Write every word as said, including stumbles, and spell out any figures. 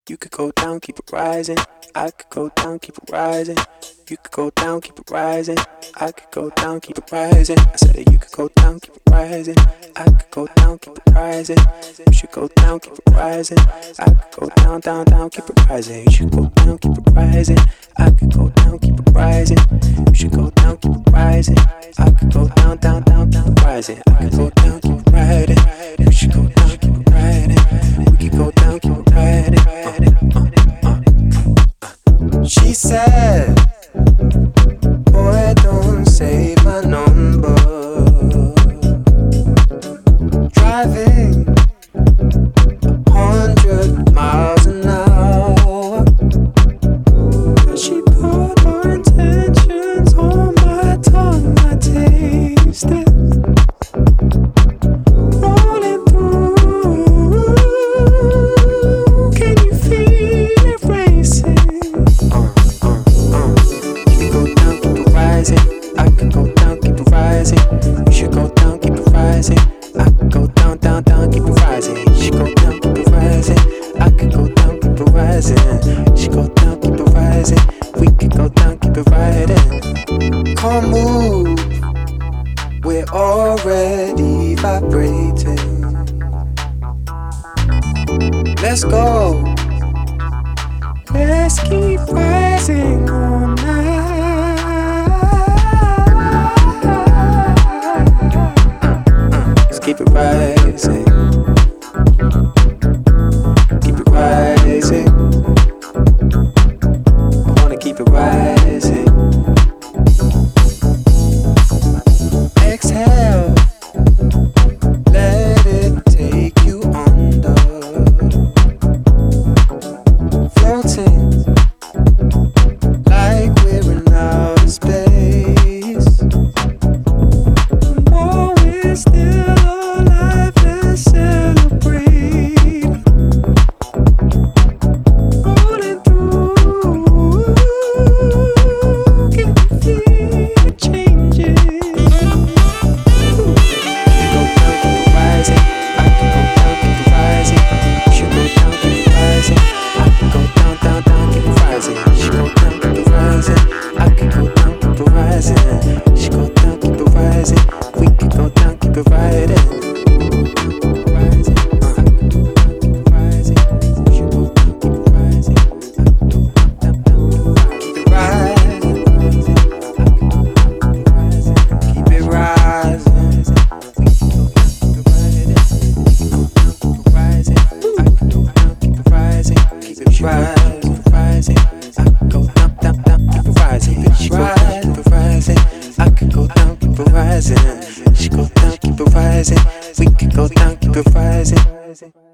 You could go down, keep it rising. I could go down, keep it rising. You could go down, keep it rising. I could go down, keep it rising. I said that you could go down, keep it rising. I could go down, keep it rising. You should go down, keep it rising. I could go down, down, down, keep it rising. You should go down, keep it rising. I could go down, keep it rising. You should go down, keep it rising. I could go down, down, down, down, rising. I could go down, keep it riding. You should go down, keep it riding. We could go down, keep it riding. Uh, uh, uh, uh. She said, boy, don't save my number. Driving a hundred miles an hour. She put her intentions on my tongue. I taste it rolling through. Can you feel it racing? Uh, uh, uh. You can go down, keep it rising. I can go down, keep it rising. You should go down, keep it rising. I can go down, down, down, keep it rising. You should go down, keep it rising. I can go down, keep it rising. You should go down, keep it rising. We can go down, keep it riding. Come move, we're already vibrating. Let's go. Let's keep rising all night. Let's keep it rising. Keep it rising. I wanna keep it rising. Exhale. Let it take you under. Floating like we're in outer space. While we're still alive, let's celebrate. Rolling through, can you feel the changes? Go down, keep it rising. I can go down, keep it rising. You should go down, keep it rising. I can go down, down, down, keep it rising. You should go down, keep it rising. I can go down, keep it rising. You should go down, keep it rising. We can go down, keep it riding. Rising, I can go down, keep it rising. You should go down, keep it rising. I can go down, down, down, keep it rising. Keep it rising. We can go down, keep it riding. Keep it rising. I can go down, keep it rising. Keep it rising, rising. I can go down, down, down, keep it rising. She go down, keep it rising. I can go down, keep it rising. She go down, keep it rising. We can go down, keep it rising.